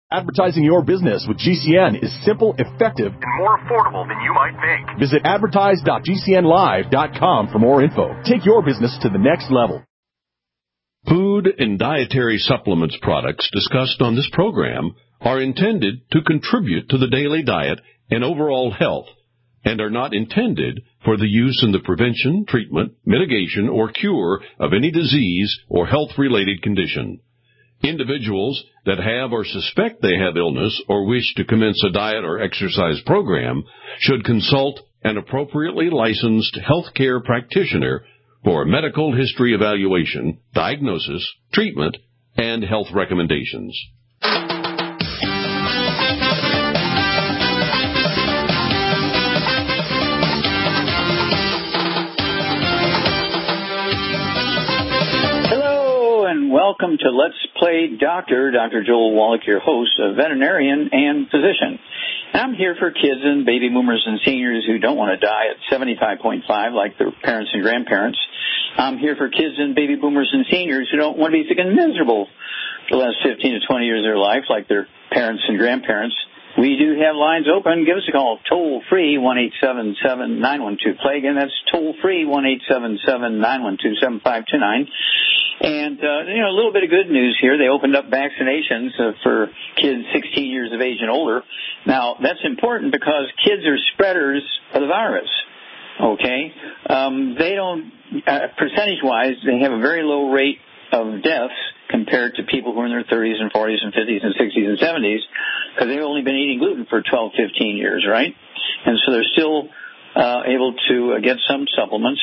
Advertising your business with GCN is simple, effective, and more affordable than you might think. Visit advertise.gcnlive.com for more info. Take your business to the next level. Food and dietary supplements products discussed on this program are intended to contribute to the daily diet and overall health and are not intended for the use in the prevention, treatment, mitigation, or cure of any disease or health-related condition. Individuals that have or suspect they have illness or wish to commence a diet or exercise program should consult an appropriately licensed healthcare practitioner for a medical history evaluation, diagnosis, treatment, and health recommendations. Welcome to Let's Play Doctor. Dr. Joel Wallach, your host, a veterinarian and physician. I'm here for kids and baby boomers and seniors who don't want to die at 75.5 like their parents and grandparents. I'm here for kids and baby boomers and seniors who don't want to be sick and miserable for the last 15 to 20 years of their life like their parents and grandparents. We do have lines open. Give us a call, toll-free, 1-877-912-PLAY. Again, that's toll-free, 1-877-912-7529. And, a little bit of good news here. They opened up vaccinations for kids 16 years of age and older. Now, that's important because kids are spreaders of the virus, okay? They don't, percentage-wise, they have a very low rate of deaths compared to people who are in their 30s and 40s and 50s and 60s and 70s because they've only been eating gluten for 12, 15 years, right? And so they're still able to get some supplements.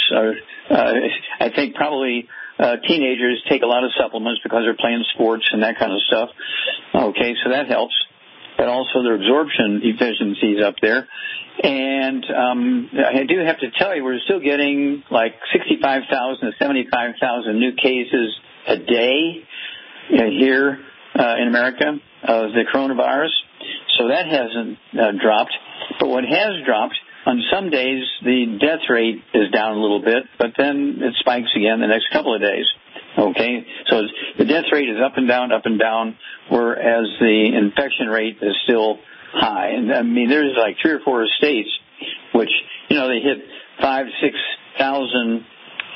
I think probably teenagers take a lot of supplements because they're playing sports and that kind of stuff. Okay, so that helps. But also their absorption efficiency is up there. And I do have to tell you, we're still getting like 65,000 to 75,000 new cases a day here in America of the coronavirus. So that hasn't dropped. But what has dropped, on some days the death rate is down a little bit, but then it spikes again the next couple of days. Okay, so the death rate is up and down, whereas the infection rate is still high. And I mean, there's like 3 or 4 states which, they hit 5,000 to 6,000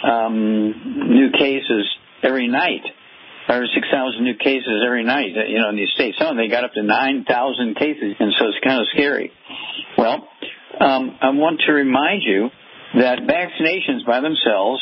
new cases every night, or 6,000 new cases every night, in these states. Some of them, they got up to 9,000 cases, and so it's kind of scary. Well, I want to remind you that vaccinations by themselves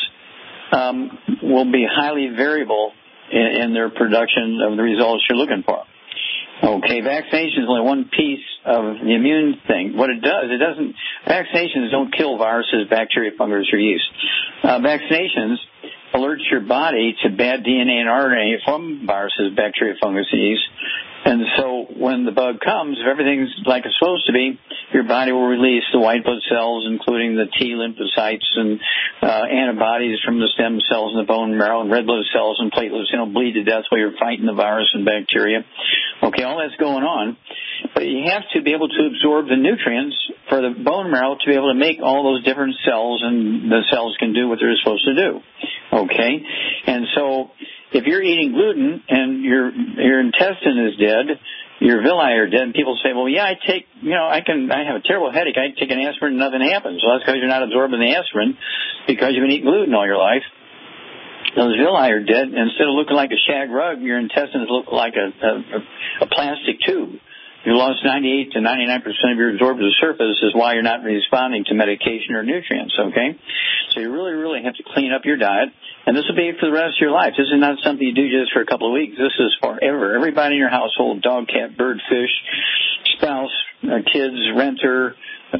will be highly variable in their production of the results you're looking for. Okay, vaccination is only one piece of the immune thing. What it does, vaccinations don't kill viruses, bacteria, fungus, or yeast. Vaccinations alert your body to bad DNA and RNA from viruses, bacteria, fungus, and yeast. And so when the bug comes, if everything's like it's supposed to be, your body will release the white blood cells, including the T lymphocytes and antibodies from the stem cells in the bone marrow, and red blood cells and platelets, bleed to death while you're fighting the virus and bacteria. Okay, all that's going on. But you have to be able to absorb the nutrients for the bone marrow to be able to make all those different cells, and the cells can do what they're supposed to do. Okay? And so if you're eating gluten and your intestine is dead, your villi are dead, and people say, well, yeah, I have a terrible headache. I take an aspirin and nothing happens. Well, that's because you're not absorbing the aspirin because you've been eating gluten all your life. Those villi are dead. Instead of looking like a shag rug, your intestines look like a plastic tube. You lost 98 to 99% of your absorptive surface is why you're not responding to medication or nutrients, okay? So you really, really have to clean up your diet, and this will be for the rest of your life. This is not something you do just for a couple of weeks. This is forever. Everybody in your household, dog, cat, bird, fish, spouse, kids, renter,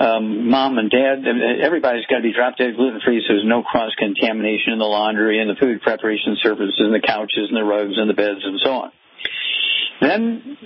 mom and dad, everybody's got to be drop-dead gluten-free so there's no cross-contamination in the laundry and the food preparation surfaces and the couches and the rugs and the beds and so on. Then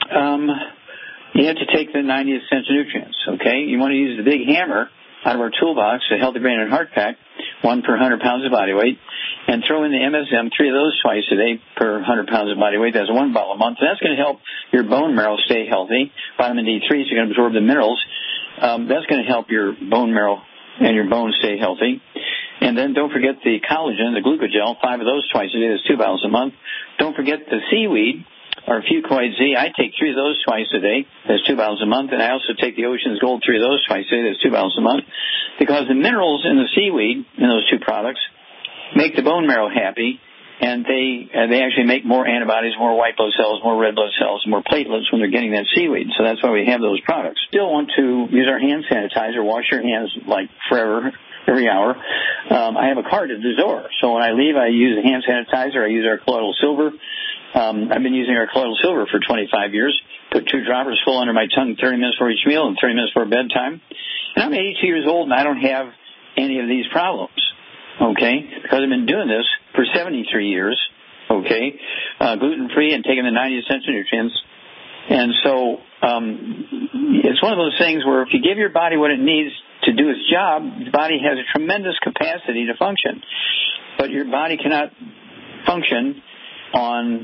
you have to take the 90 essential nutrients, okay? You want to use the big hammer out of our toolbox, the Healthy Brain and Heart Pack, 1 per 100 pounds of body weight, and throw in the MSM, 3 of those twice a day per 100 pounds of body weight. That's 1 bottle a month. And that's going to help your bone marrow stay healthy. Vitamin D3 is going to absorb the minerals. That's going to help your bone marrow and your bones stay healthy. And then don't forget the collagen, the glucogel, 5 of those twice a day. That's 2 bottles a month. Don't forget the seaweed. or Fucoid Z. I take 3 of those twice a day. That's 2 bottles a month. And I also take the Ocean's Gold, 3 of those twice a day. That's 2 bottles a month. Because the minerals in the seaweed, in those 2 products, make the bone marrow happy. And they actually make more antibodies, more white blood cells, more red blood cells, more platelets when they're getting that seaweed. So that's why we have those products. Still want to use our hand sanitizer, wash your hands like forever, every hour. I have a card at the door. So when I leave, I use a hand sanitizer. I use our colloidal silver. I've been using our colloidal silver for 25 years. Put 2 droppers full under my tongue 30 minutes for each meal and 30 minutes for bedtime. And I'm 82 years old and I don't have any of these problems. Okay, because I've been doing this for 73 years, okay, gluten-free and taking the 90 essential nutrients. And so it's one of those things where if you give your body what it needs to do its job, the body has a tremendous capacity to function. But your body cannot function on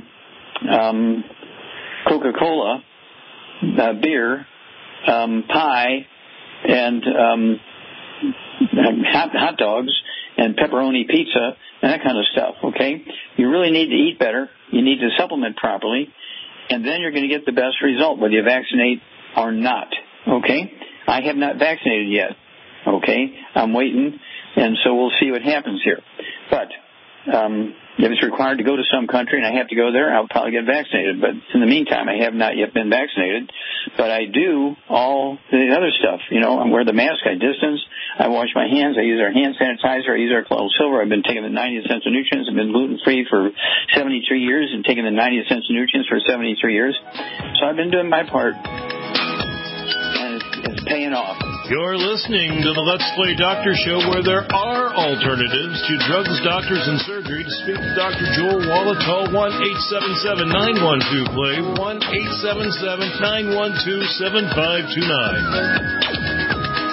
Coca-Cola, beer, pie, and hot dogs, and pepperoni pizza, and that kind of stuff, okay? You really need to eat better. You need to supplement properly, and then you're going to get the best result, whether you vaccinate or not, okay? I have not vaccinated yet, okay? I'm waiting, and so we'll see what happens here. But if it's required to go to some country and I have to go there, I'll probably get vaccinated. But in the meantime, I have not yet been vaccinated. But I do all the other stuff. You know, I wear the mask, I distance, I wash my hands, I use our hand sanitizer, I use our colloidal silver. I've been taking the 90 essential nutrients. I've been gluten-free for 73 years and taking the 90 essential nutrients for 73 years. So I've been doing my part, and it's paying off. You're listening to the Let's Play Doctor Show, where there are alternatives to drugs, doctors, and surgery. To speak to Dr. Joel Wallach, call 1-877-912-PLAY, 1-877-912-7529.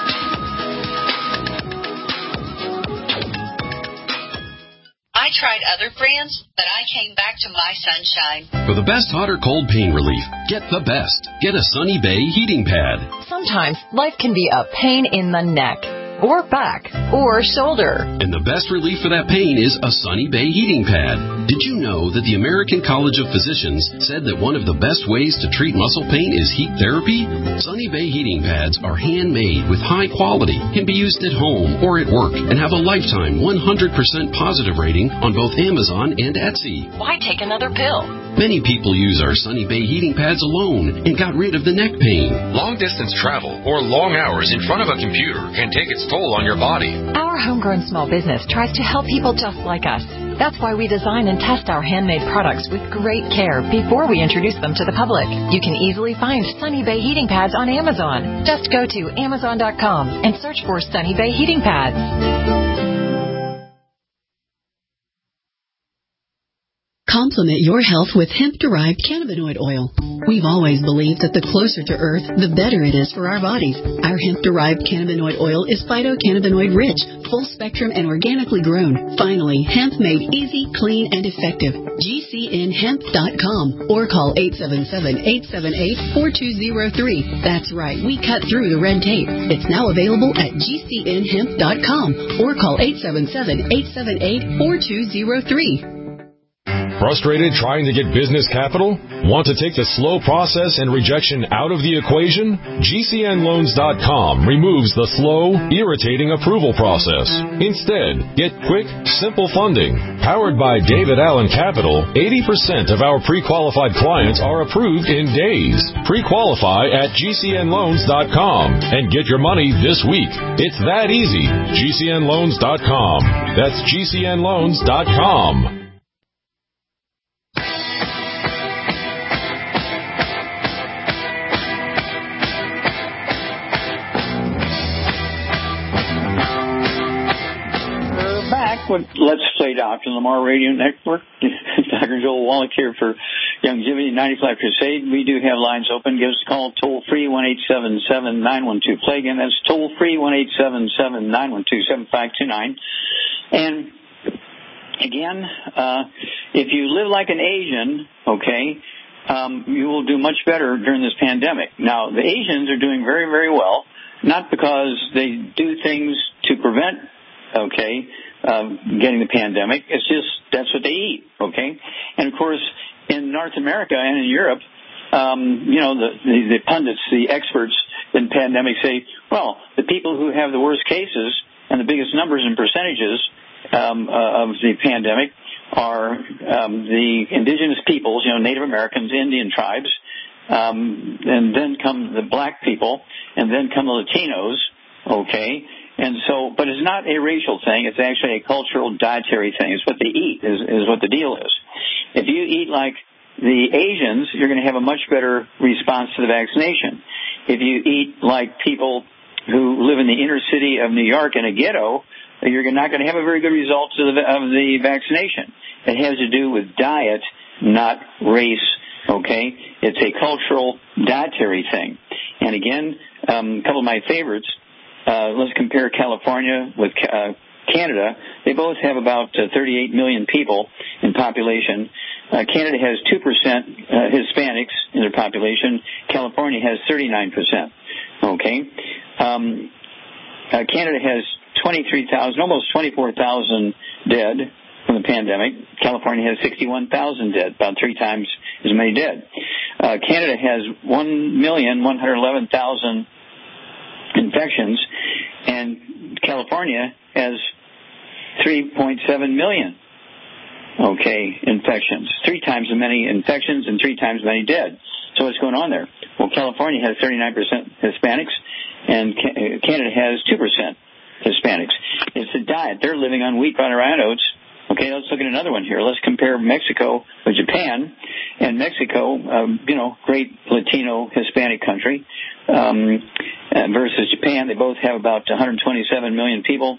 I tried other brands, but I came back to My Sunshine. For the best hot or cold pain relief, get the best. Get a Sunny Bay heating pad. Sometimes life can be a pain in the neck, or back, or shoulder. And the best relief for that pain is a Sunny Bay heating pad. Did you know that the American College of Physicians said that one of the best ways to treat muscle pain is heat therapy? Sunny Bay heating pads are handmade with high quality, can be used at home or at work, and have a lifetime 100% positive rating on both Amazon and Etsy. Why take another pill? Many people use our Sunny Bay heating pads alone and got rid of the neck pain. Long-distance travel or long hours in front of a computer can take its toll on your body. Our homegrown small business tries to help people just like us. That's why we design and test our handmade products with great care before we introduce them to the public. You can easily find Sunny Bay heating pads on Amazon. Just go to Amazon.com and search for Sunny Bay heating pads. Complement your health with hemp-derived cannabinoid oil. We've always believed that the closer to Earth, the better it is for our bodies. Our hemp-derived cannabinoid oil is phytocannabinoid-rich, full-spectrum, and organically grown. Finally, hemp made easy, clean, and effective. GCNhemp.com or call 877-878-4203. That's right, we cut through the red tape. It's now available at GCNhemp.com or call 877-878-4203. Frustrated trying to get business capital? Want to take the slow process and rejection out of the equation? GCNloans.com removes the slow, irritating approval process. Instead, get quick, simple funding. Powered by David Allen Capital, 80% of our pre-qualified clients are approved in days. Pre-qualify at GCNloans.com and get your money this week. It's that easy. GCNloans.com. That's GCNloans.com. Let's Play Dr. Lamar Radio Network. Dr. Joel Wallach here for Youngevity 95 Crusade. We do have lines open. Give us a call toll-free, 1-877-912-PLAY. Again, that's toll-free, 1-877-912-7529. And again, if you live like an Asian, okay, you will do much better during this pandemic. Now, the Asians are doing very, very well, not because they do things to prevent, okay, getting the pandemic. It's just that's what they eat, okay? And, of course, in North America and in Europe, the pundits, the experts in pandemics say, well, the people who have the worst cases and the biggest numbers and percentages of the pandemic are the indigenous peoples, Native Americans, Indian tribes, and then come the black people, and then come the Latinos, okay? And so, but it's not a racial thing. It's actually a cultural, dietary thing. It's what they eat is what the deal is. If you eat like the Asians, you're going to have a much better response to the vaccination. If you eat like people who live in the inner city of New York in a ghetto, you're not going to have a very good result of the vaccination. It has to do with diet, not race, okay? It's a cultural, dietary thing. And again, a couple of my favorites, let's compare California with Canada. They both have about 38 million people in population. Canada has 2% Hispanics in their population. California has 39%. Okay? Canada has 23,000, almost 24,000 dead from the pandemic. California has 61,000 dead, about 3 times as many dead. Canada has 1,111,000 infections, and California has 3.7 million, infections. 3 times as many infections and 3 times as many dead. So what's going on there? Well, California has 39% Hispanics, and Canada has 2% Hispanics. It's the diet. They're living on wheat, bran, and oats. Okay, let's look at another one here. Let's compare Mexico with Japan. And Mexico, great Latino Hispanic country, versus Japan. They both have about 127 million people.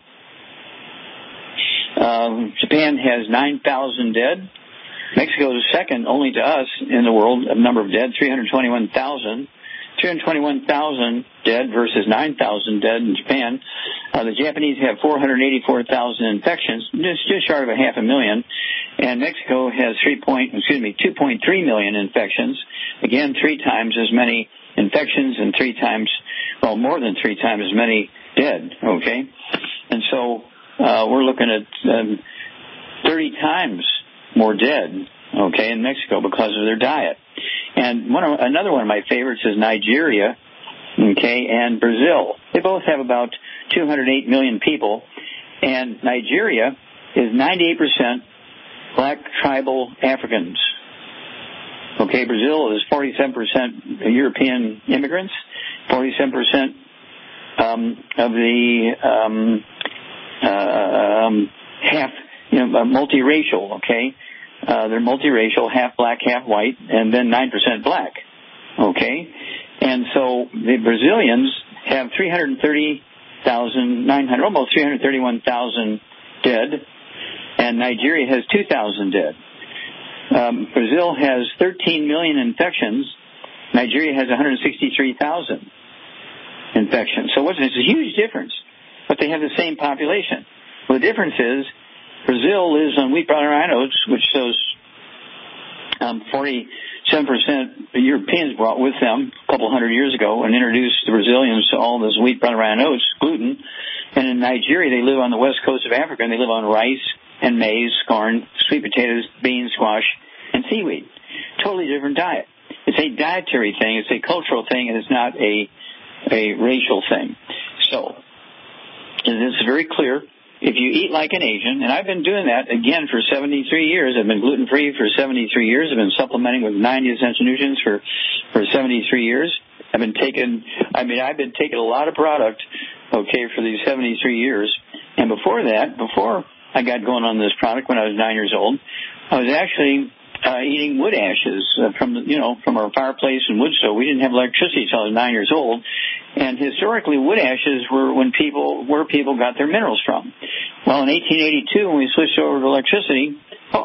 Japan has 9,000 dead. Mexico is second only to us in the world of number of dead, 321,000. 321,000 dead versus 9,000 dead in Japan. The Japanese have 484,000 infections, just short of 500,000, and Mexico has 2.3 million infections. Again, 3 times as many infections and more than 3 times as many dead. Okay, and so we're looking at 30 times more dead. Okay, in Mexico because of their diet. And another one of my favorites is Nigeria, and Brazil. They both have about 208 million people, and Nigeria is 98% black tribal Africans. Okay, Brazil is 47% European immigrants, 47% of the multiracial. Okay. They're multiracial, half black, half white, and then 9% black. Okay? And so the Brazilians have 330,900, almost 331,000 dead, and Nigeria has 2,000 dead. Brazil has 13 million infections. Nigeria has 163,000 infections. So it's a huge difference, but they have the same population. Well, the difference is Brazil lives on wheat, bran, and oats, which those 47% Europeans brought with them a couple hundred years ago and introduced the Brazilians to all this wheat, bran, and oats, gluten. And in Nigeria, they live on the west coast of Africa, and they live on rice and maize, corn, sweet potatoes, beans, squash, and seaweed. Totally different diet. It's a dietary thing. It's a cultural thing, and it's not a racial thing. So it's very clear. If you eat like an Asian, and I've been doing that, again, for 73 years. I've been gluten-free for 73 years. I've been supplementing with 90 essential nutrients for 73 years. I've been taking a lot of product, for these 73 years. And before I got going on this product when I was 9 years old, I was actually eating wood ashes from our fireplace and wood stove. We didn't have electricity until I was 9 years old. And historically, wood ashes were where people got their minerals from. Well, in 1882, when we switched over to electricity,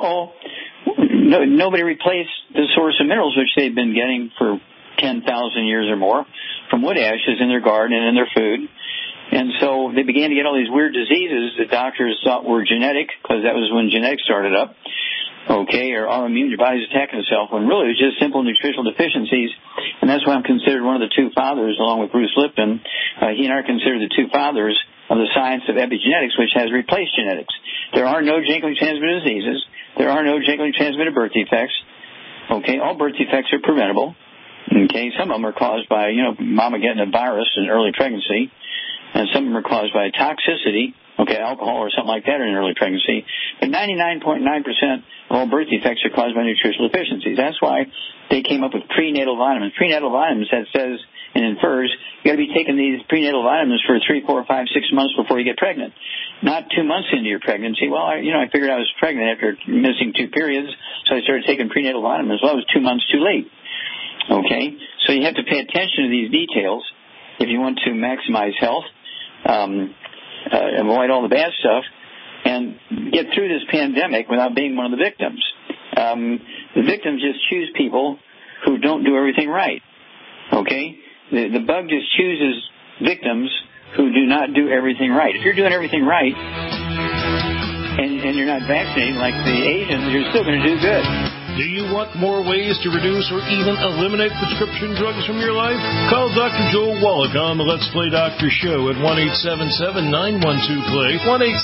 nobody replaced the source of minerals, which they'd been getting for 10,000 years or more, from wood ashes in their garden and in their food. And so they began to get all these weird diseases that doctors thought were genetic, because that was when genetics started up. Or autoimmune, your body's attacking itself, when really it was just simple nutritional deficiencies. And that's why I'm considered one of the 2 fathers, along with Bruce Lipton. He and I are considered the 2 fathers of the science of epigenetics, which has replaced genetics. There are no genetically transmitted diseases. There are no genetically transmitted birth defects. Okay, all birth defects are preventable. Okay, some of them are caused by, mama getting a virus in early pregnancy, and some of them are caused by toxicity, alcohol or something like that in early pregnancy. But 99.9% of all birth defects are caused by nutritional deficiencies. That's why they came up with prenatal vitamins. Prenatal vitamins, that says and infers you got to be taking these prenatal vitamins for 3, 4, 5, 6 months before you get pregnant, not 2 months into your pregnancy. Well, I figured I was pregnant after missing 2 periods, so I started taking prenatal vitamins. Well, it was 2 months too late. Okay, so you have to pay attention to these details if you want to maximize health, avoid all the bad stuff, and get through this pandemic without being one of the victims. The victims just choose people who don't do everything right. Okay, the bug just chooses victims who do not do everything right. If you're doing everything right and you're not vaccinating like the Asians, you're still going to do good. Do you want more ways to reduce or even eliminate prescription drugs from your life? Call Dr. Joel Wallach on the Let's Play Doctor Show at 1-877-912-PLAY,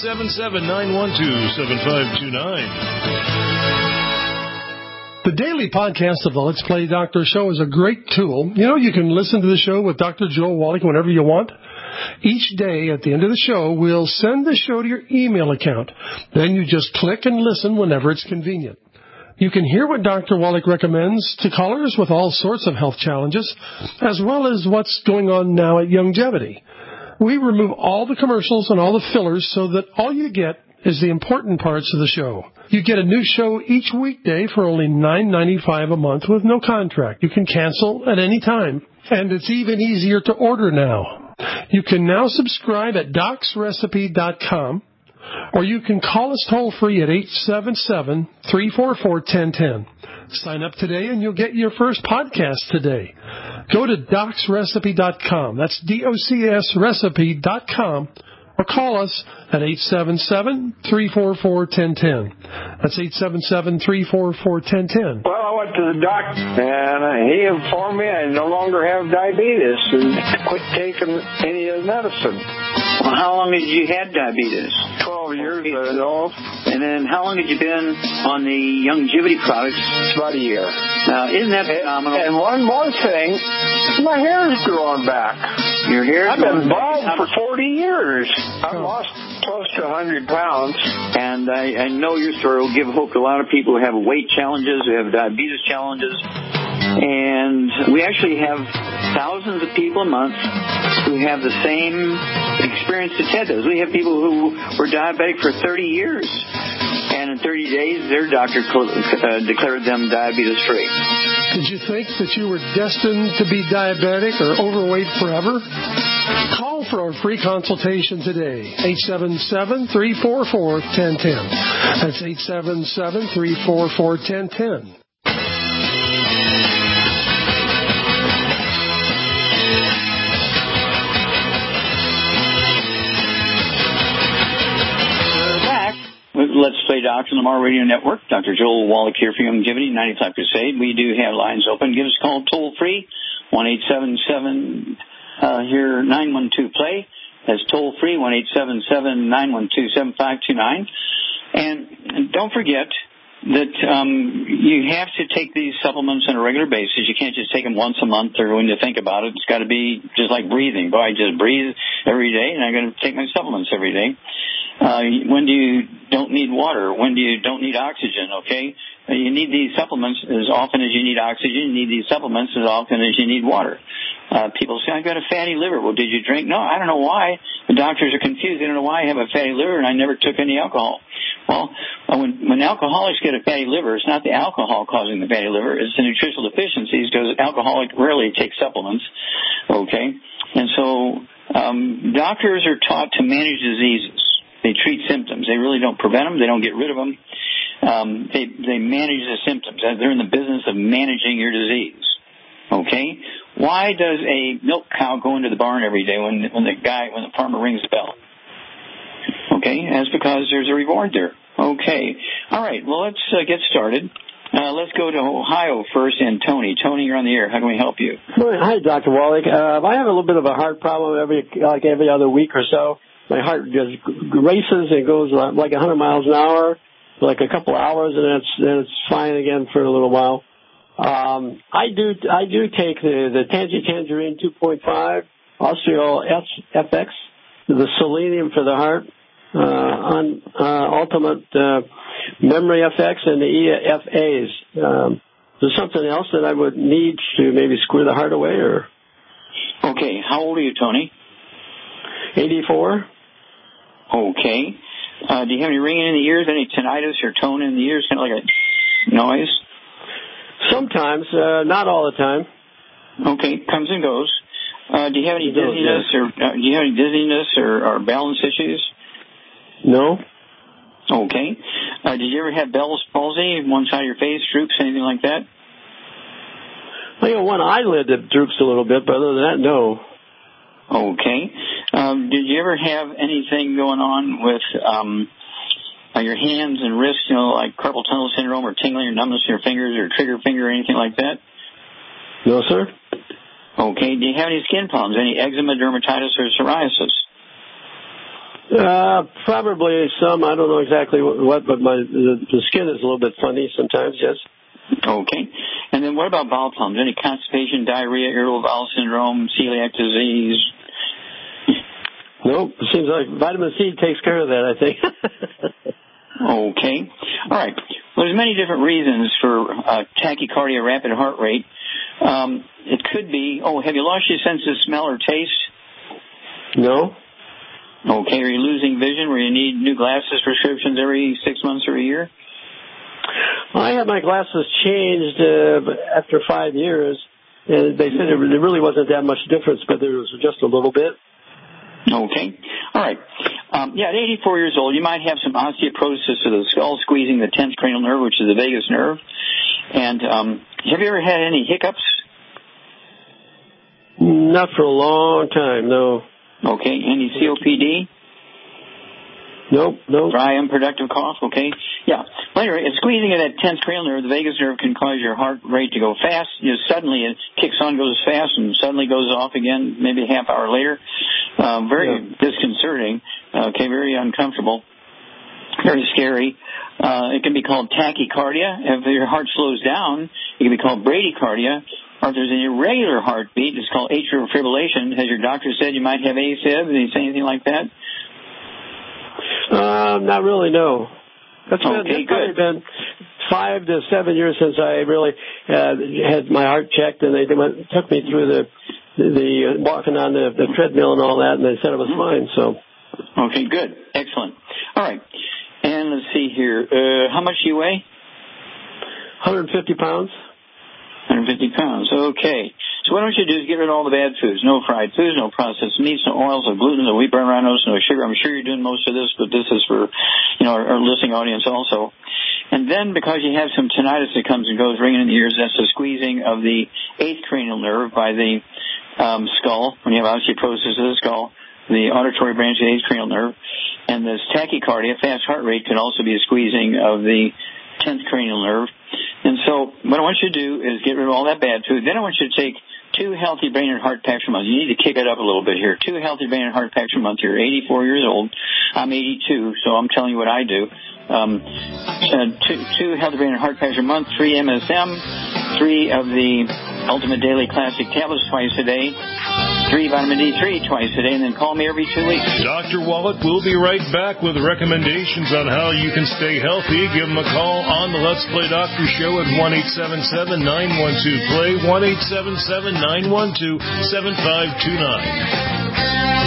1-877-912-7529. The daily podcast of the Let's Play Doctor Show is a great tool. You can listen to the show with Dr. Joel Wallach whenever you want. Each day at the end of the show, we'll send the show to your email account. Then you just click and listen whenever it's convenient. You can hear what Dr. Wallach recommends to callers with all sorts of health challenges, as well as what's going on now at Youngevity. We remove all the commercials and all the fillers so that all you get is the important parts of the show. You get a new show each weekday for only $9.95 a month with no contract. You can cancel at any time, and it's even easier to order now. You can now subscribe at docsrecipe.com. Or you can call us toll-free at 877-344-1010. Sign up today and you'll get your first podcast today. Go to docsrecipe.com. That's DOCSrecipe.com. Or call us at 877-344-1010. That's 877-344-1010. Well, I went to the doctor, and he informed me I no longer have diabetes and quit taking any of the medicine. Well, how long had you had diabetes? 12 years ago. And then how long had you been on the Youngevity products? It's about a year. Now, isn't that phenomenal? And one more thing, my hair's growing back. Your hair's I've been bald for 40 years. I've lost close to 100 pounds. And I know your story will give hope to a lot of people who have weight challenges, who have diabetes challenges. And we actually have thousands of people a month who have the same experience that Ted does. We have people who were diabetic for 30 years. And in 30 days, their doctor declared them diabetes-free. Did you think that you were destined to be diabetic or overweight forever? Call for a free consultation today. 877-344-1010. That's 877-344-1010. Let's Play Doctor on the Mar Radio Network. Dr. Joel Wallach here for Youngevity 95 Crusade. We do have lines open. Give us a call toll free, 1-877-912-PLAY. That's toll free, 1-877-912-7529. And don't forget that you have to take these supplements on a regular basis. You can't just take them once a month or when you think about it. It's got to be just like breathing. Boy, I just breathe every day, and I'm going to take my supplements every day. When do you don't need water? When do you don't need oxygen, okay? You need these supplements as often as you need oxygen. You need these supplements as often as you need water. People say, I've got a fatty liver. Well, did you drink? No, I don't know why. The doctors are confused. They don't know why I have a fatty liver, and I never took any alcohol. Well, when alcoholics get a fatty liver, it's not the alcohol causing the fatty liver. It's the nutritional deficiencies because alcoholics rarely take supplements, okay? And so doctors are taught to manage diseases. They treat symptoms. They really don't prevent them. They don't get rid of them. They manage the symptoms. They're in the business of managing your disease. Okay? Why does a milk cow go into the barn every day when the farmer rings the bell? Okay? That's because there's a reward there. Okay. All right. Well, let's get started. Let's go to Ohio first, and Tony. Tony, you're on the air. How can we help you? Hi, Dr. Wallach. I have a little bit of a heart problem every other week or so. my heart just races and goes like 100 miles an hour, for like a couple hours, and then it's fine again for a little while. I do take the Tangerine 2.5, Osteo FX, the selenium for the heart, Ultimate Memory FX, and the EFAs. There's something else that I would need to maybe square the heart away, or? Okay. How old are you, Tony? 84. Okay. Do you have any ringing in the ears, any tinnitus or tone in the ears, kind of like a noise? Sometimes, not all the time. Okay, comes and goes. Do you have any dizziness or balance issues? No. Okay. Did you ever have Bell's palsy, one side of your face, droops, anything like that? I got one eyelid that droops a little bit, but other than that, no. Okay. Did you ever have anything going on with your hands and wrists, like carpal tunnel syndrome or tingling or numbness in your fingers or trigger finger or anything like that? No, sir. Okay. Do you have any skin problems, any eczema, dermatitis, or psoriasis? Probably some. I don't know exactly what, but the skin is a little bit funny sometimes, yes. Okay. And then what about bowel problems? Any constipation, diarrhea, irritable bowel syndrome, celiac disease? Nope. It seems like vitamin C takes care of that, I think. Okay. All right. Well, there's many different reasons for tachycardia, rapid heart rate. It could be, have you lost your sense of smell or taste? No. Okay. Are you losing vision where you need new glasses prescriptions every 6 months or a year? I had my glasses changed after 5 years, and they said there really wasn't that much difference, but there was just a little bit. Okay. All right. At 84 years old, you might have some osteoporosis of the skull, squeezing the 10th cranial nerve, which is the vagus nerve. And have you ever had any hiccups? Not for a long time, no. Okay. Any COPD? Nope. Dry, unproductive cough, okay? Yeah. Well, anyway, squeezing of that 10th cranial nerve, the vagus nerve, can cause your heart rate to go fast. Suddenly it kicks on, goes fast, and suddenly goes off again, maybe a half hour later. Very disconcerting, very uncomfortable, very scary. It can be called tachycardia. If your heart slows down, it can be called bradycardia. Or if there's an irregular heartbeat, it's called atrial fibrillation. Has your doctor said you might have AFib? Did he say anything like that? Not really, no. It's probably been 5 to 7 years since I really had my heart checked, and they took me through the walking on the treadmill and all that, and they said it was fine. So. Okay, good, excellent. All right, and let's see here. How much do you weigh? 150 pounds. 150 pounds. Okay. So what I want you to do is get rid of all the bad foods. No fried foods, no processed meats, no oils, no gluten, no wheat, bran, rhinos, no sugar. I'm sure you're doing most of this, but this is for, our listening audience also. And then because you have some tinnitus that comes and goes, ringing in the ears, that's the squeezing of the 8th cranial nerve by the skull. When you have osteoporosis of the skull, the auditory branch of the 8th cranial nerve. And this tachycardia, fast heart rate, can also be a squeezing of the 10th cranial nerve. And so what I want you to do is get rid of all that bad food. Then I want you to take 2 healthy brain and heart packs a month. You need to kick it up a little bit here. 2 healthy brain and heart packs a month. You're 84 years old. I'm 82, so I'm telling you what I do. 2 healthy brain and heart packs a month, 3 MSM, 3 of the Ultimate Daily Classic tablets twice a day, 3 vitamin D3 twice a day, and then call me every 2 weeks. Dr. Wallach will be right back with recommendations on how you can stay healthy. Give him a call on the Let's Play Doctor Show at 1-877-912-PLAY, 1-877-912-7529.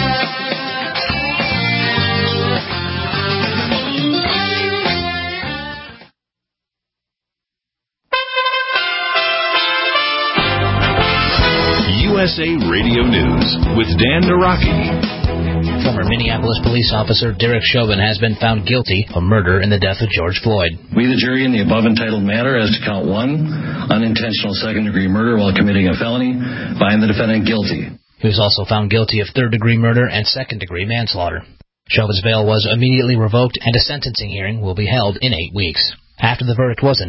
USA Radio News with Dan Naraki. Former Minneapolis police officer Derek Chauvin has been found guilty of murder in the death of George Floyd. We, the jury, in the above entitled matter as to count 1, unintentional second-degree murder while committing a felony, find the defendant guilty. He was also found guilty of third-degree murder and second-degree manslaughter. Chauvin's bail was immediately revoked, and a sentencing hearing will be held in 8 weeks. After the verdict was announced,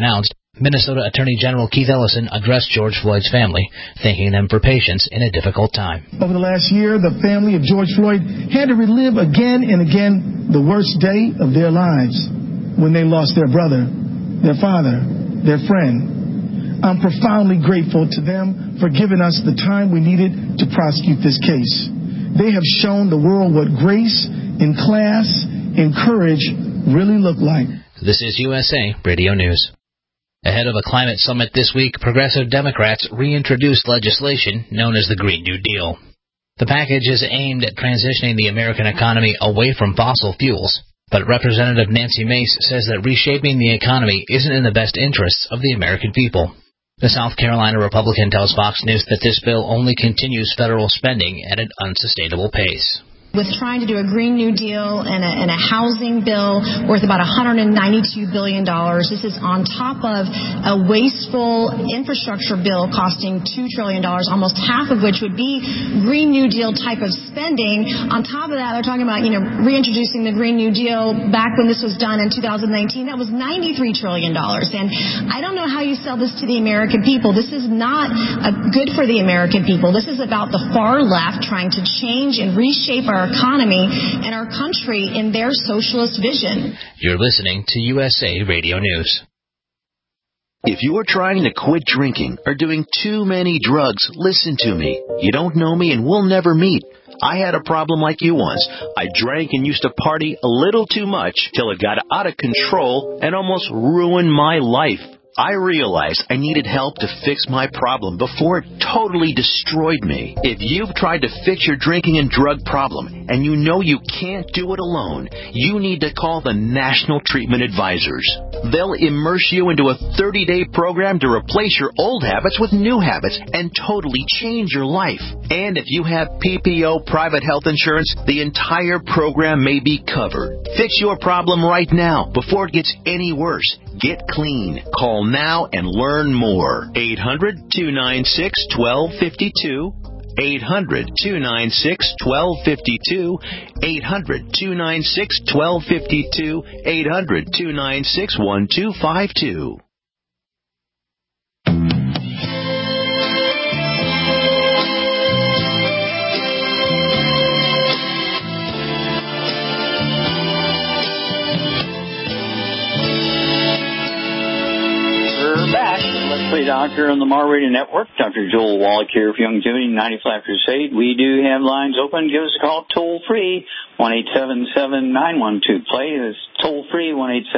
Minnesota Attorney General Keith Ellison addressed George Floyd's family, thanking them for patience in a difficult time. Over the last year, the family of George Floyd had to relive again and again the worst day of their lives when they lost their brother, their father, their friend. I'm profoundly grateful to them for giving us the time we needed to prosecute this case. They have shown the world what grace and class and courage really look like. This is USA Radio News. Ahead of a climate summit this week, progressive Democrats reintroduced legislation known as the Green New Deal. The package is aimed at transitioning the American economy away from fossil fuels, but Representative Nancy Mace says that reshaping the economy isn't in the best interests of the American people. The South Carolina Republican tells Fox News that this bill only continues federal spending at an unsustainable pace. With trying to do a Green New Deal and a housing bill worth about $192 billion. This is on top of a wasteful infrastructure bill costing $2 trillion, almost half of which would be Green New Deal type of spending. On top of that, they're talking about, reintroducing the Green New Deal back when this was done in 2019. That was $93 trillion. And I don't know how you sell this to the American people. This is not good for the American people. This is about the far left trying to change and reshape our economy and our country in their socialist vision. You're listening to USA Radio News. If you're trying to quit drinking or doing too many drugs, listen to me. You don't know me and we'll never meet. I had a problem like you once. I drank and used to party a little too much till it got out of control and almost ruined my life. I realized I needed help to fix my problem before it totally destroyed me. If you've tried to fix your drinking and drug problem and you know you can't do it alone, you need to call the National Treatment Advisors. They'll immerse you into a 30-day program to replace your old habits with new habits and totally change your life. And if you have PPO private health insurance, the entire program may be covered. Fix your problem right now before it gets any worse. Get clean. Call now and learn more. 800-296-1252. 800-296-1252. 800-296-1252. 800-296-1252. Let's Play Doctor on the Mar Radio Network. Dr. Joel Wallach here for Youngevity 90 Flat Crusade. We do have lines open. Give us a call toll free, 1-877-912-PLAY. That's toll free,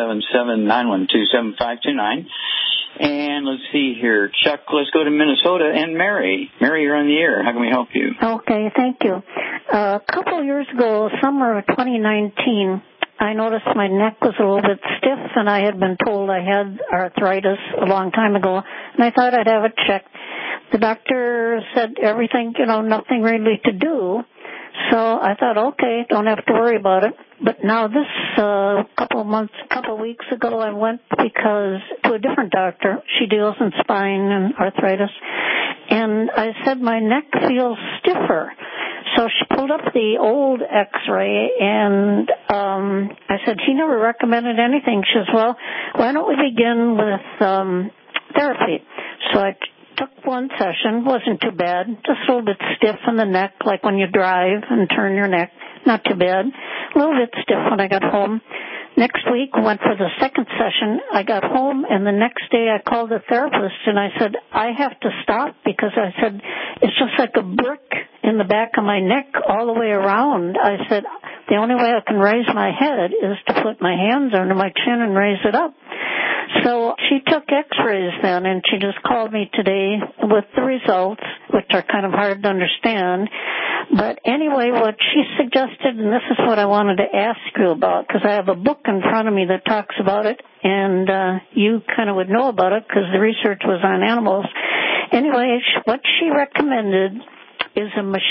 1-877-912-7529. And let's see here. Chuck, let's go to Minnesota. And Mary. Mary, you're on the air. How can we help you? Okay, thank you. A couple of years ago, summer of 2019, I noticed my neck was a little bit stiff, and I had been told I had arthritis a long time ago, and I thought I'd have it checked. The doctor said everything, nothing really to do, so I thought, okay, don't have to worry about it. But now this couple of weeks ago, I went to a different doctor. She deals in spine and arthritis, and I said my neck feels stiffer. So she pulled up the old x-ray, and I said, she never recommended anything. She says, well, why don't we begin with therapy? So I took one session, wasn't too bad, just a little bit stiff in the neck, like when you drive and turn your neck, not too bad. A little bit stiff when I got home. Next week, went for the second session. I got home, and the next day I called the therapist, and I said, I have to stop, because I said, it's just like a brick in the back of my neck all the way around. I said, the only way I can raise my head is to put my hands under my chin and raise it up. So she took x-rays then, and she just called me today with the results, which are kind of hard to understand. But anyway, what she suggested, and this is what I wanted to ask you about, because I have a book in front of me that talks about it, and you kind of would know about it because the research was on animals. Anyway, what she recommended is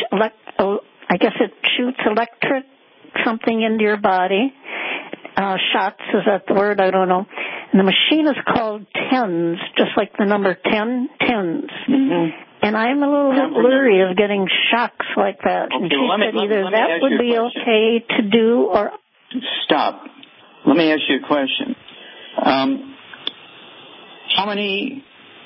I guess it shoots electric something into your body. Shots, is that the word? I don't know. And the machine is called TENS, just like the number 10, TENS. Mm-hmm. And I'm a little bit leery of getting shocks like that. Okay, and she said either that would be okay to do or... Stop. Let me ask you a question. how many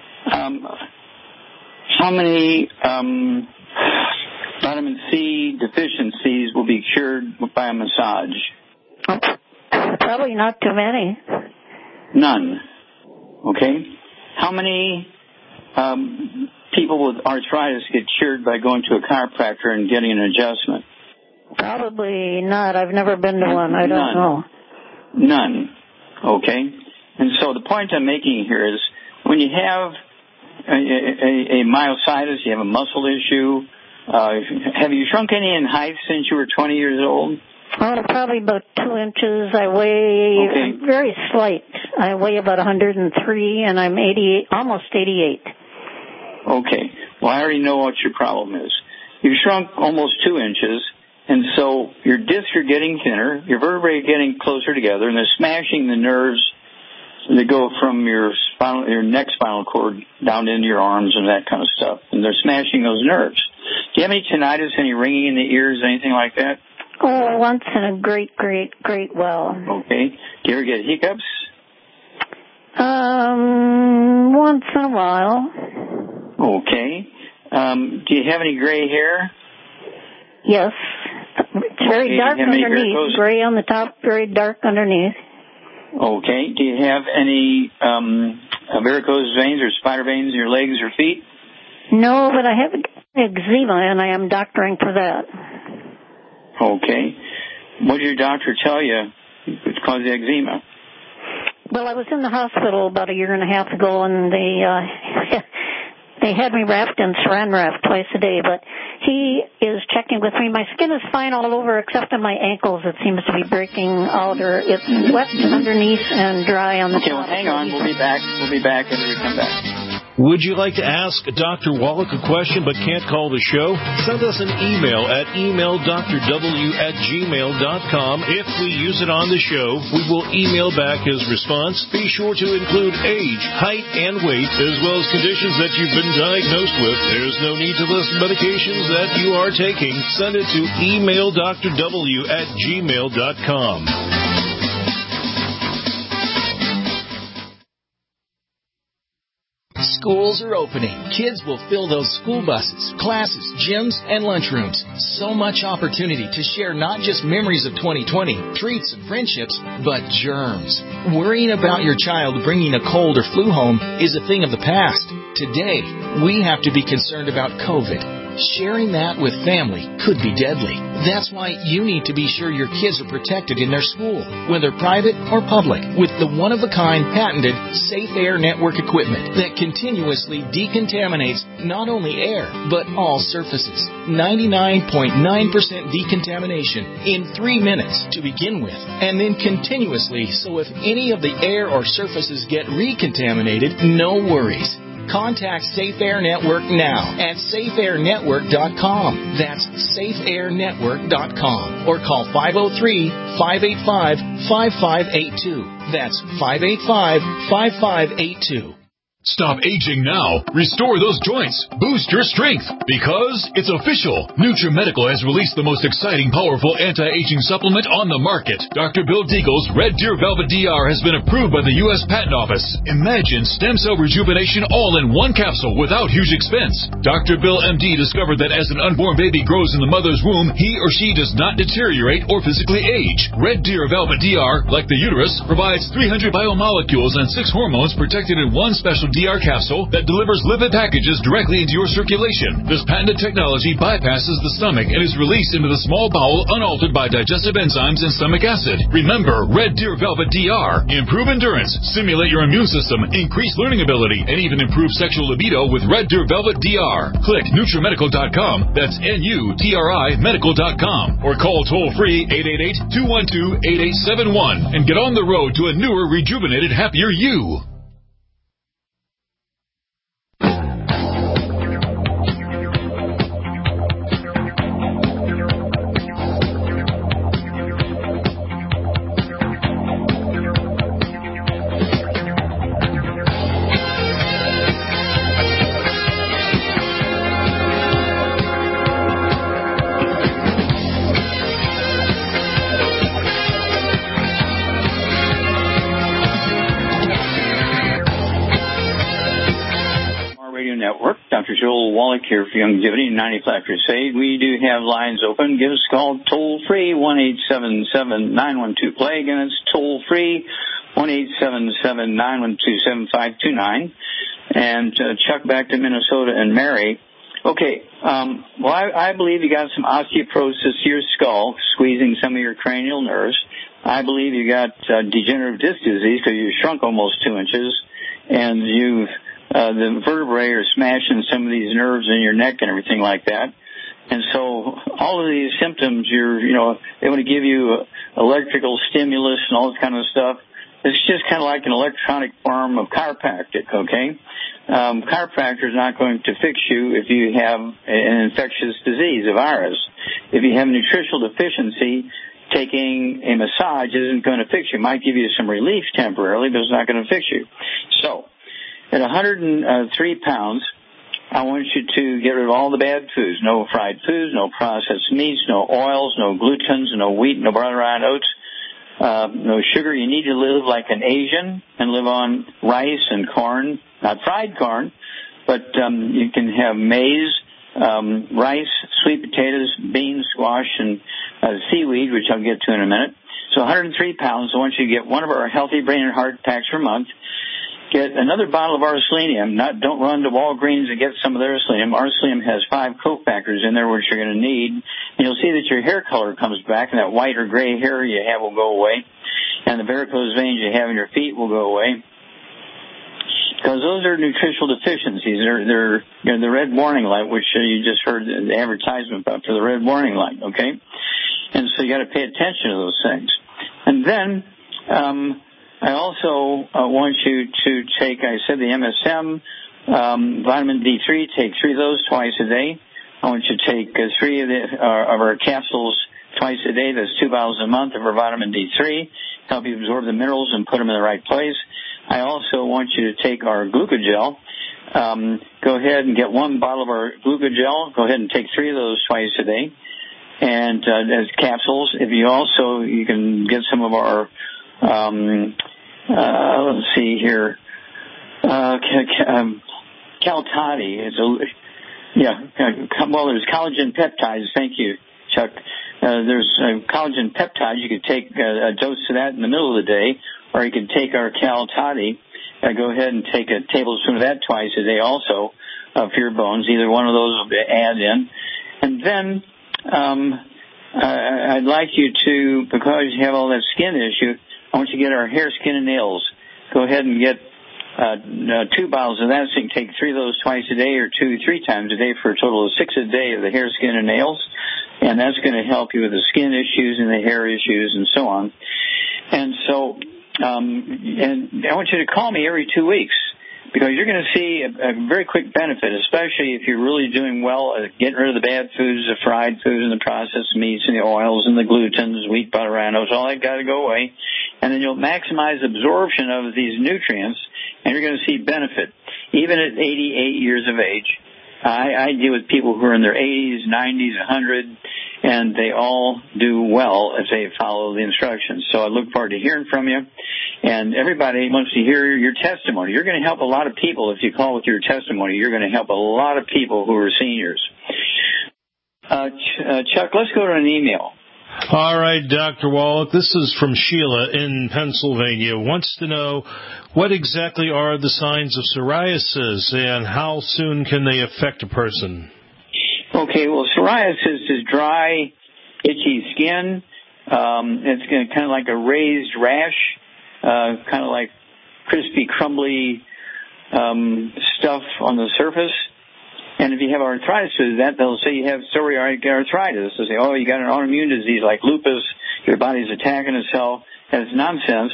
vitamin C deficiencies will be cured by a massage? Probably not too many. None. Okay. How many people with arthritis get cured by going to a chiropractor and getting an adjustment? Probably not. I've never been to one. I don't know. None. Okay. And so the point I'm making here is when you have a myositis, you have a muscle issue, have you shrunk any in height since you were 20 years old? Oh, probably about 2 inches. I weigh very slight. I weigh about 103, and I'm 88, almost 88. Okay. Well, I already know what your problem is. You've shrunk almost 2 inches, and so your discs are getting thinner, your vertebrae are getting closer together, and they're smashing the nerves that go from your neck spinal cord down into your arms and that kind of stuff, and they're smashing those nerves. Do you have any tinnitus, any ringing in the ears, anything like that? Oh, once in a great while. Okay. Do you ever get hiccups? Once in a while. Okay. Do you have any gray hair? Yes. It's very dark underneath. Gray on the top, very dark underneath. Okay. Do you have any varicose veins or spider veins in your legs or feet? No, but I have eczema, and I am doctoring for that. Okay. What did your doctor tell you could cause the eczema? Well, I was in the hospital about 1.5 years ago, and they had me wrapped in saran wrap twice a day, but he is checking with me. My skin is fine all over except on my ankles. It seems to be breaking out, or it's wet underneath and dry on the top. Okay, well, hang on. We'll be back. We'll be back after we come back. Would you like to ask Dr. Wallach a question but can't call the show? Send us an email at emaildrw@gmail.com. If we use it on the show, we will email back his response. Be sure to include age, height, and weight, as well as conditions that you've been diagnosed with. There's no need to list medications that you are taking. Send it to emaildrw@gmail.com. Schools are opening. Kids will fill those school buses, classes, gyms, and lunchrooms. So much opportunity to share not just memories of 2020, treats and friendships, but germs. Worrying about your child bringing a cold or flu home is a thing of the past. Today, we have to be concerned about COVID. Sharing that with family could be deadly. That's why you need to be sure your kids are protected in their school, whether private or public, with the one-of-a-kind patented Safe Air Network equipment that continuously decontaminates not only air, but all surfaces. 99.9% decontamination in 3 minutes to begin with, and then continuously, so if any of the air or surfaces get recontaminated, no worries. Contact Safe Air Network now at safeairnetwork.com. That's safeairnetwork.com. Or call 503-585-5582. That's 585-5582. Stop aging now. Restore those joints. Boost your strength. Because it's official. NutriMedical has released the most exciting, powerful anti-aging supplement on the market. Dr. Bill Deagle's Red Deer Velvet DR has been approved by the U.S. Patent Office. Imagine stem cell rejuvenation all in one capsule without huge expense. Dr. Bill MD discovered that as an unborn baby grows in the mother's womb, he or she does not deteriorate or physically age. Red Deer Velvet DR, like the uterus, provides 300 biomolecules and 6 hormones protected in one special DR capsule that delivers lipid packages directly into your circulation. This patented technology bypasses the stomach and is released into the small bowel unaltered by digestive enzymes and stomach acid. Remember, Red Deer Velvet DR. Improve endurance, stimulate your immune system, increase learning ability, and even improve sexual libido with Red Deer Velvet DR. Click NutriMedical.com. That's NUTRI Medical.com. Or call toll-free 888-212-8871 and get on the road to a newer, rejuvenated, happier you. Joel Wallach here for Youngevity 90 Flat Crusade. We do have lines open. Give us a call toll-free, 1-877-912-PLAY. Again, it's toll-free, 1-877-912-7529. And Chuck, back to Minnesota and Mary. Okay, well, I believe you got some osteoporosis to your skull, squeezing some of your cranial nerves. I believe you got degenerative disc disease because you shrunk almost 2 inches, and you've the vertebrae are smashing some of these nerves in your neck and everything like that. And so all of these symptoms, they want to give you electrical stimulus and all this kind of stuff. It's just kind of like an electronic form of chiropractic, okay? Chiropractor is not going to fix you if you have an infectious disease, a virus. If you have a nutritional deficiency, taking a massage isn't going to fix you. It might give you some relief temporarily, but it's not going to fix you. So, at 103 pounds, I want you to get rid of all the bad foods. No fried foods, no processed meats, no oils, no glutens, no wheat, no barley, rye, and oats. No sugar. You need to live like an Asian and live on rice and corn, not fried corn, but you can have maize, rice, sweet potatoes, beans, squash, and seaweed, which I'll get to in a minute. So 103 pounds. I want you to get one of our Healthy Brain and Heart packs per month. Get another bottle of Arselenium. Don't run to Walgreens and get some of their Arselenium. Arselenium has 5 cofactors in there, which you're going to need. And you'll see that your hair color comes back, and that white or gray hair you have will go away. And the varicose veins you have in your feet will go away. Because those are nutritional deficiencies. They're the red warning light, which you just heard the advertisement about for the red warning light, okay? And so you got to pay attention to those things. And then I also want you to take, I said the MSM, vitamin D3, take 3 of those twice a day. I want you to take 3 of our capsules twice a day. That's 2 bottles a month of our vitamin D3. Help you absorb the minerals and put them in the right place. I also want you to take our glucogel. Go ahead and get 1 bottle of our glucogel. Go ahead and take 3 of those twice a day. And as capsules, you can get some of our let's see here. Caltati is there's collagen peptides. Thank you, Chuck. There's collagen peptides. You could take a dose of that in the middle of the day, or you could take our Caltati. Go ahead and take a tablespoon of that twice a day also for your bones. Either one of those will add in. And then I'd like you to, because you have all that skin issue, I want you to get our hair, skin, and nails. Go ahead and get 2 bottles of that, so you can take 3 of those twice a day or 2, 3 times a day for a total of 6 a day of the hair, skin, and nails. And that's going to help you with the skin issues and the hair issues and so on. And so, and I want you to call me every 2 weeks, because you're going to see a very quick benefit, especially if you're really doing well at getting rid of the bad foods, the fried foods, and the processed meats, and the oils, and the glutens, wheat, butter, rye, oats. All that got to go away. And then you'll maximize absorption of these nutrients, and you're going to see benefit, even at 88 years of age. I deal with people who are in their 80s, 90s, 100, and they all do well if they follow the instructions. So I look forward to hearing from you. And everybody wants to hear your testimony. You're going to help a lot of people if you call with your testimony. You're going to help a lot of people who are seniors. Chuck, let's go to an email. All right, Dr. Wallach, this is from Sheila in Pennsylvania. Wants to know what exactly are the signs of psoriasis and how soon can they affect a person? Okay, well, psoriasis is dry, itchy skin. It's kind of like a raised rash, kind of like crispy, crumbly stuff on the surface. And if you have arthritis with that, they'll say you have psoriatic arthritis. They'll say, oh, you got an autoimmune disease like lupus, your body's attacking itself. That's nonsense.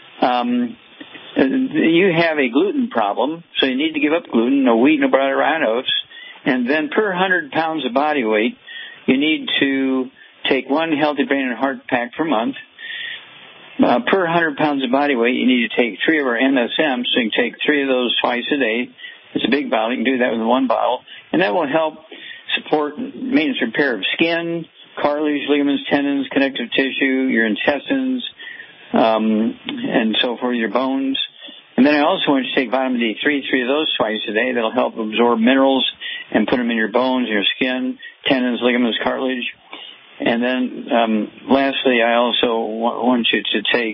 You have a gluten problem, so you need to give up gluten, no wheat, no barley, rye, and oats. And then per 100 pounds of body weight, you need to take 1 Healthy Brain and Heart pack per month. Per 100 pounds of body weight, you need to take 3 of our MSM, so you can take 3 of those twice a day. It's a big bottle. You can do that with 1 bottle. And that will help support maintenance repair of skin, cartilage, ligaments, tendons, connective tissue, your intestines, and so forth, your bones. And then I also want you to take vitamin D3, 3 of those twice a day. That'll help absorb minerals and put them in your bones, your skin, tendons, ligaments, cartilage. And then, lastly, I also want you to take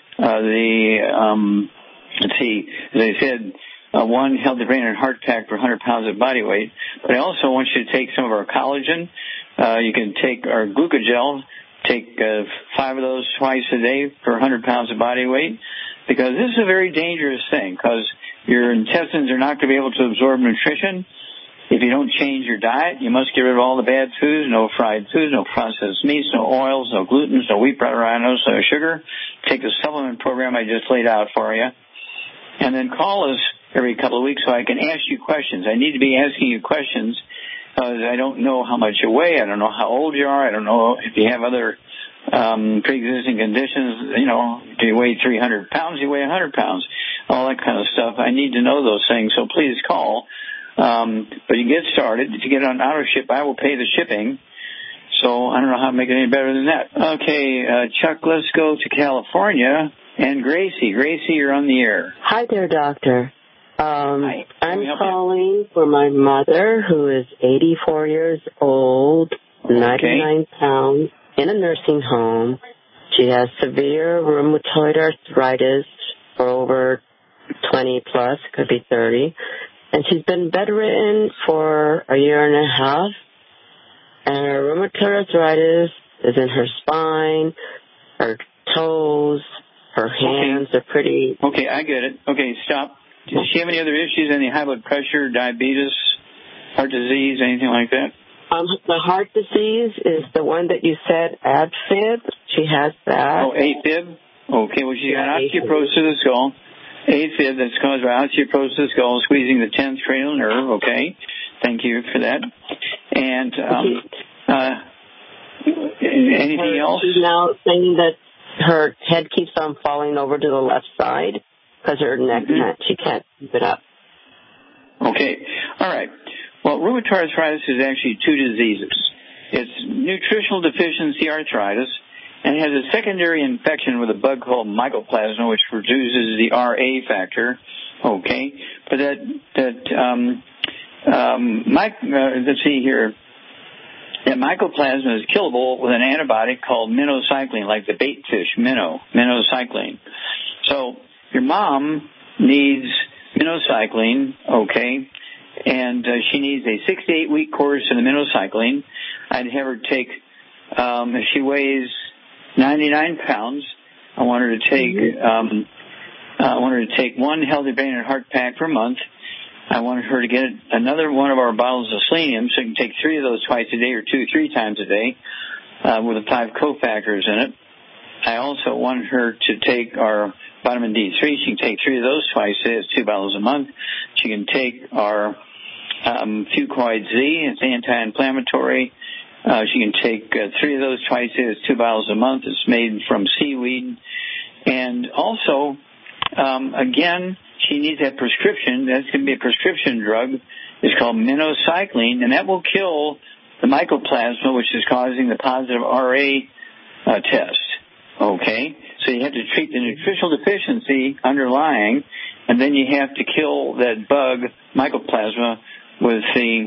let's see, as I said, one Healthy Brain and Heart Pack for 100 pounds of body weight. But I also want you to take some of our collagen. You can take our glucogel, take 5 of those twice a day for 100 pounds of body weight, because this is a very dangerous thing, because your intestines are not going to be able to absorb nutrition. If you don't change your diet, you must get rid of all the bad foods, no fried foods, no processed meats, no oils, no glutens, no wheat, butter, rhinos, no sugar. Take the supplement program I just laid out for you. And then call us every couple of weeks so I can ask you questions. I need to be asking you questions because I don't know how much you weigh. I don't know how old you are. I don't know if you have other pre-existing conditions. You know, do you weigh 300 pounds? Do you weigh 100 pounds? All that kind of stuff. I need to know those things, so please call. But you get started. If you get on AutoShip, I will pay the shipping. So I don't know how to make it any better than that. Okay, Chuck, let's go to California. And Gracie. Gracie, you're on the air. Hi there, doctor. Hi. I'm calling for my mother, who is 84 years old, 99 pounds, in a nursing home. She has severe rheumatoid arthritis for over 20 plus, could be 30. And she's been bedridden for a year and a half. And her rheumatoid arthritis is in her spine, her toes, her hands are pretty... Okay, I get it. Okay, stop. Does she have any other issues, any high blood pressure, diabetes, heart disease, anything like that? The heart disease is the one that you said, AFib. She has that. Oh, AFib? Okay, well, she's got osteoporosis of the skull. AFib, that's caused by osteoporosis of the skull, squeezing the 10th cranial nerve. Okay, thank you for that. And anything else? She's now saying that her head keeps on falling over to the left side because her neck she can't keep it up. Okay. All right. Well, rheumatoid arthritis is actually 2 diseases. It's nutritional deficiency arthritis, and it has a secondary infection with a bug called mycoplasma, which produces the RA factor. Okay. But let's see here. That mycoplasma is killable with an antibiotic called minocycline, like the bait fish, minocycline. So your mom needs minocycline, okay, and she needs a 6 to 8 week course of the minocycline. I'd have her take, if she weighs 99 pounds, I want her to take one Healthy Brain and Heart Pack per month. I wanted her to get another one of our bottles of selenium, so you can take 3 of those twice a day or 2-3 times a day with the 5 cofactors in it. I also wanted her to take our vitamin D3. She can take 3 of those twice a day. It's 2 bottles a month. She can take our Fucoid Z. It's anti-inflammatory. She can take 3 of those twice a day. It's 2 bottles a month. It's made from seaweed. And also, again, she needs that prescription. That's going to be a prescription drug. It's called minocycline, and that will kill the mycoplasma, which is causing the positive RA test. Okay? So you have to treat the nutritional deficiency underlying, and then you have to kill that bug, mycoplasma, with the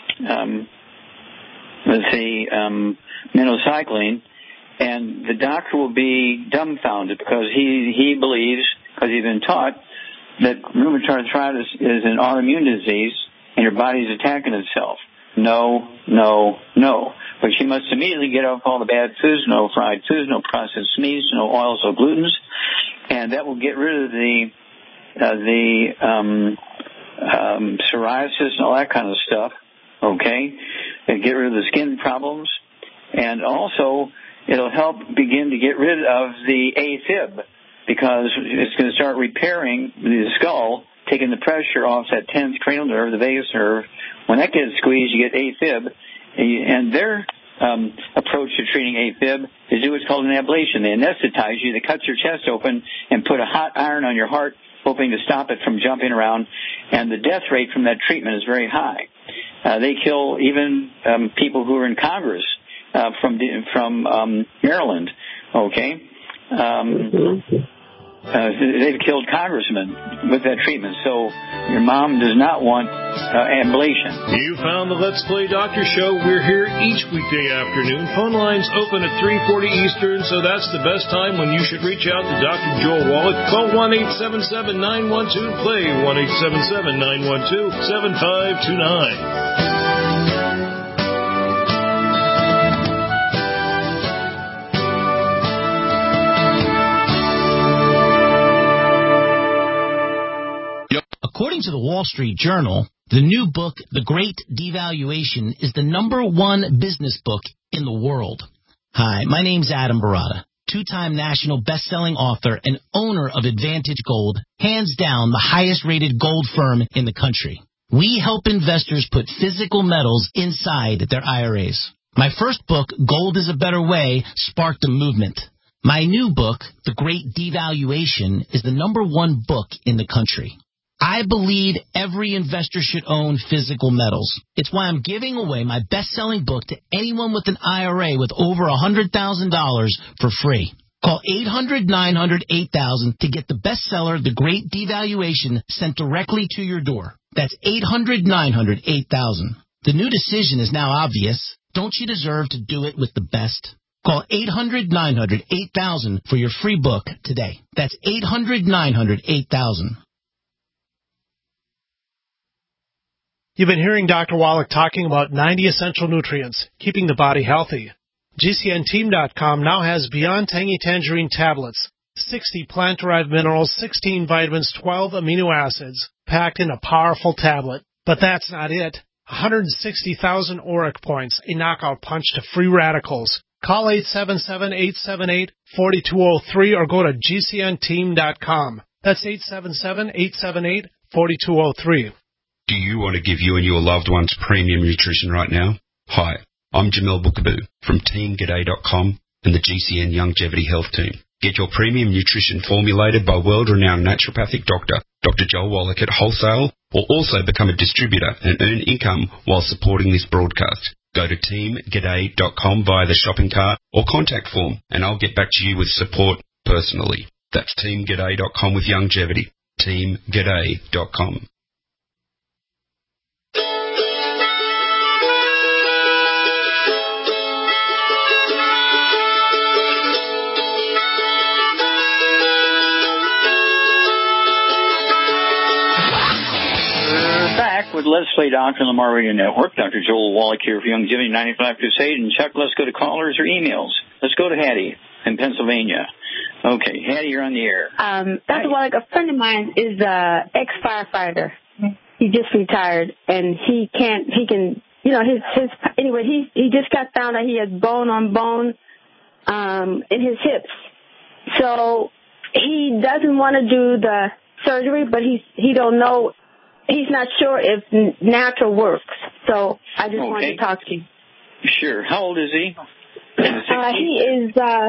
minocycline. And the doctor will be dumbfounded because he believes, because he's been taught, that rheumatoid arthritis is an autoimmune disease and your body's attacking itself. No. But she must immediately get off all the bad foods, no fried foods, no processed meats, no oils, no glutens, and that will get rid of the psoriasis and all that kind of stuff, okay? And get rid of the skin problems, and also it'll help begin to get rid of the AFib, because it's going to start repairing the skull, taking the pressure off that 10th cranial nerve, the vagus nerve. When that gets squeezed, you get AFib. And their approach to treating AFib is do what's called an ablation. They anesthetize you. They cut your chest open and put a hot iron on your heart, hoping to stop it from jumping around. And the death rate from that treatment is very high. They kill even people who are in Congress from Maryland. Okay. they've killed congressmen with that treatment. So your mom does not want ablation. You found the Let's Play Doctor Show. We're here each weekday afternoon. Phone lines open at 3:40 Eastern, so that's the best time when you should reach out to Dr. Joel Wallach. Call 1-877-912-PLAY, 1-877-912-7529. According to the Wall Street Journal, the new book, The Great Devaluation, is the #1 business book in the world. Hi, my name's Adam Barata, two-time national best-selling author and owner of Advantage Gold, hands down the highest-rated gold firm in the country. We help investors put physical metals inside their IRAs. My first book, Gold is a Better Way, sparked a movement. My new book, The Great Devaluation, is the #1 book in the country. I believe every investor should own physical metals. It's why I'm giving away my best-selling book to anyone with an IRA with over $100,000 for free. Call 800-900-8000 to get the bestseller, The Great Devaluation, sent directly to your door. That's 800-900-8000. The new decision is now obvious. Don't you deserve to do it with the best? Call 800-900-8000 for your free book today. That's 800-900-8000. You've been hearing Dr. Wallach talking about 90 essential nutrients, keeping the body healthy. GCNteam.com now has Beyond Tangy Tangerine tablets, 60 plant-derived minerals, 16 vitamins, 12 amino acids, packed in a powerful tablet. But that's not it. 160,000 ORAC points, a knockout punch to free radicals. Call 877-878-4203 or go to GCNteam.com. That's 877-878-4203. Do you want to give you and your loved ones premium nutrition right now? Hi, I'm Jamel Bookaboo from TeamGaday.com and the GCN Longevity Health Team. Get your premium nutrition formulated by world-renowned naturopathic doctor, Dr. Joel Wallach at wholesale, or also become a distributor and earn income while supporting this broadcast. Go to TeamGaday.com via the shopping cart or contact form, and I'll get back to you with support personally. That's TeamGaday.com with longevity. TeamGaday.com. With Let's Play Doctor on the Lamar Radio Network. Dr. Joel Wallach here for Longevity 95 Crusade. And Chuck, let's go to callers or emails. Let's go to Hattie in Pennsylvania. Okay, Hattie, you're on the air. Dr. Wallach, a friend of mine is an ex-firefighter. He just retired, and he just got found that he has bone on bone in his hips. So he doesn't want to do the surgery, but he don't know. He's not sure if natural works, so I just wanted to talk to you. Sure. How old is he? He is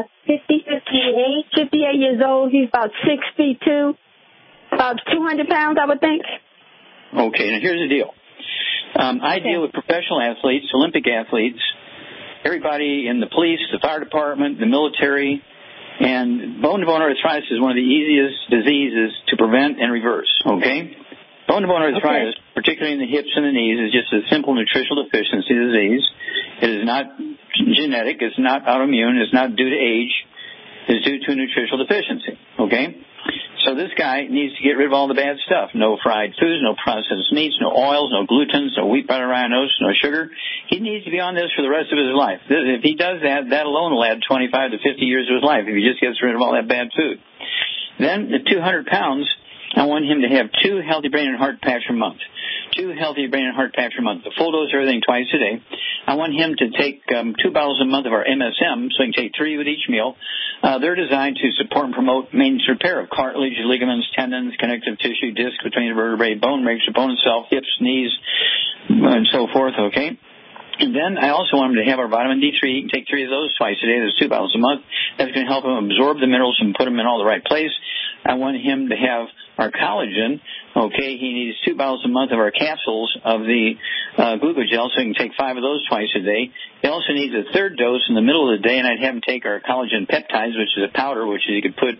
58 years old. He's about 6'2", about 200 pounds, I would think. Okay, now here's the deal. I deal with professional athletes, Olympic athletes, everybody in the police, the fire department, the military, and bone-to-bone arthritis is one of the easiest diseases to prevent and reverse, okay? Bone-to-bone arthritis, particularly in the hips and the knees, is just a simple nutritional deficiency disease. It is not genetic. It's not autoimmune. It's not due to age. It's due to a nutritional deficiency, okay? So this guy needs to get rid of all the bad stuff. No fried foods, no processed meats, no oils, no glutens, no wheat, butter, ryenos, no sugar. He needs to be on this for the rest of his life. If he does that, that alone will add 25 to 50 years of his life if he just gets rid of all that bad food. Then the 200 pounds, I want him to have 2 healthy brain and heart packs per month. 2 healthy brain and heart packs per month. The full dose of everything twice a day. I want him to take 2 bottles a month of our MSM, so he can take 3 with each meal. They're designed to support and promote maintenance repair of cartilage, ligaments, tendons, connective tissue, disc between the vertebrae, bone makes your bone itself, hips, knees, and so forth, okay? And then I also want him to have our vitamin D3. He can take 3 of those twice a day. There's 2 bottles a month. That's going to help him absorb the minerals and put them in all the right place. I want him to have our collagen. Okay, he needs 2 bottles a month of our capsules of the glucogel, so he can take 5 of those twice a day. He also needs a 3rd dose in the middle of the day, and I'd have him take our collagen peptides, which is a powder, which he could put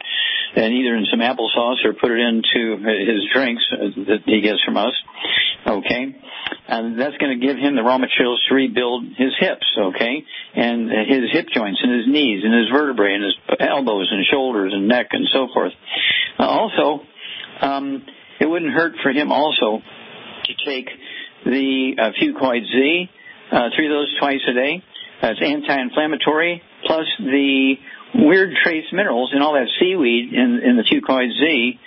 and either in some applesauce or put it into his drinks that he gets from us. Okay, and that's going to give him the raw materials to rebuild his hips. Okay, and his hip joints and his knees and his vertebrae and his elbows and shoulders and neck and so forth. Also, it wouldn't hurt for him also to take the Fucoid Z, 3 of those twice a day. It's anti-inflammatory, plus the weird trace minerals in all that seaweed in the Fucoid Z.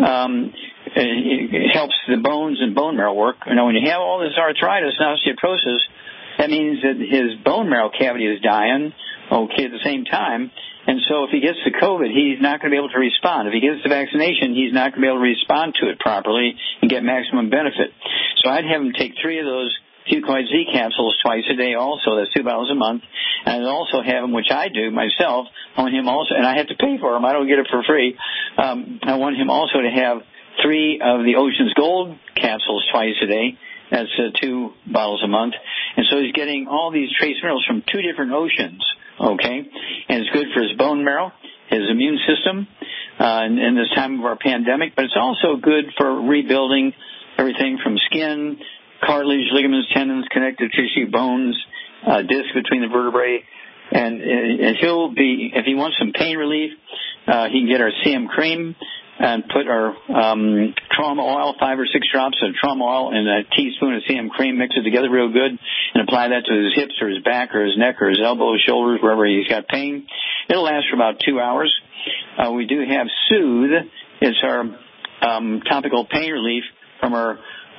It helps the bones and bone marrow work. You know, when you have all this arthritis and osteoporosis, that means that his bone marrow cavity is dying, okay, at the same time. And so if he gets the COVID, he's not going to be able to respond. If he gets the vaccination, he's not going to be able to respond to it properly and get maximum benefit. So I'd have him take 3 of those Fucoid Z capsules twice a day also. That's 2 bottles a month. And I'd also have him, which I do myself, I want him also, and I have to pay for him. I don't get it for free. I want him also to have 3 of the Ocean's Gold capsules twice a day. That's 2 bottles a month. And so he's getting all these trace minerals from 2 different oceans, okay? And it's good for his bone marrow, his immune system, in this time of our pandemic. But it's also good for rebuilding everything from skin, cartilage, ligaments, tendons, connective tissue, bones, disc between the vertebrae. And he'll be, if he wants some pain relief, he can get our CM cream and put our trauma oil, 5 or 6 drops of trauma oil and a teaspoon of CM cream, mix it together real good, and apply that to his hips or his back or his neck or his elbows, shoulders, wherever he's got pain. It'll last for about 2 hours. We do have Soothe. It's our topical pain relief from our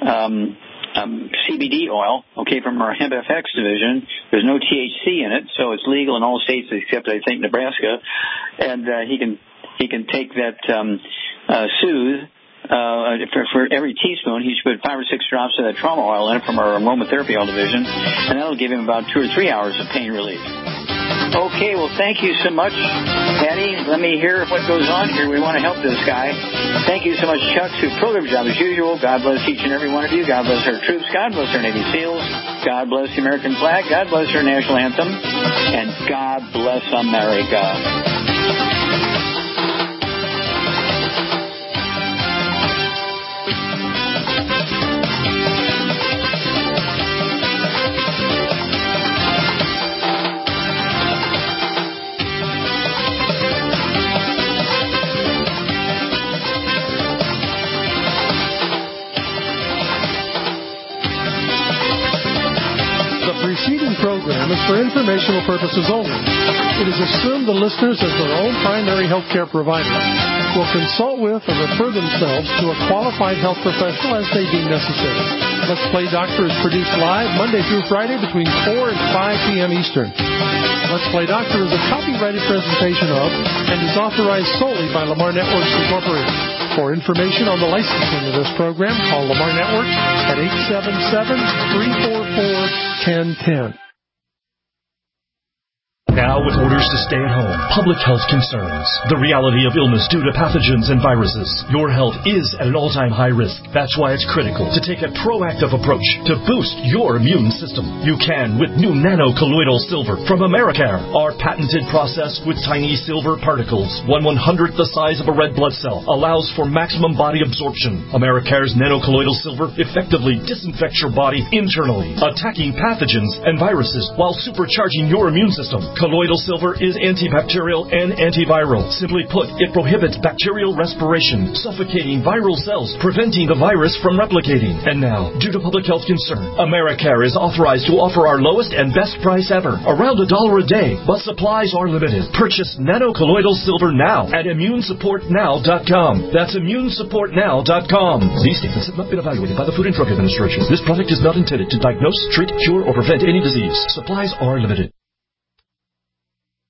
CBD oil, okay, from our Hemp FX division. There's no THC in it, so it's legal in all states except, I think, Nebraska. And he can take that Soothe. For every teaspoon, he should put 5 or 6 drops of that trauma oil in it from our aromatherapy oil division, and that'll give him about 2 or 3 hours of pain relief. Okay, well, thank you so much, Patty. Let me hear what goes on here. We want to help this guy. Thank you so much, Chuck. Superlative job as usual. God bless each and every one of you. God bless our troops. God bless our Navy SEALs. God bless the American flag. God bless our national anthem. And God bless America. Program is for informational purposes only. It is assumed the listeners, as their own primary health care provider, will consult with or refer themselves to a qualified health professional as they deem necessary. Let's Play Doctor is produced live Monday through Friday between 4 and 5 p.m. Eastern. Let's Play Doctor is a copyrighted presentation of and is authorized solely by Lamar Networks Incorporated. For information on the licensing of this program, call Lamar Networks at 877-344-1010. Now, with orders to stay at home, public health concerns, the reality of illness due to pathogens and viruses, your health is at an all-time high risk. That's why it's critical to take a proactive approach to boost your immune system. You can with new nano-colloidal silver from Americare. Our patented process with tiny silver particles, 1/100th the size of a red blood cell, allows for maximum body absorption. Americare's nano-colloidal silver effectively disinfects your body internally, attacking pathogens and viruses while supercharging your immune system. Colloidal silver is antibacterial and antiviral. Simply put, it prohibits bacterial respiration, suffocating viral cells, preventing the virus from replicating. And now, due to public health concern, Americare is authorized to offer our lowest and best price ever, around $1 a day, but supplies are limited. Purchase nano-colloidal silver now at ImmuneSupportNow.com. That's ImmuneSupportNow.com. These statements have not been evaluated by the Food and Drug Administration. This product is not intended to diagnose, treat, cure, or prevent any disease. Supplies are limited.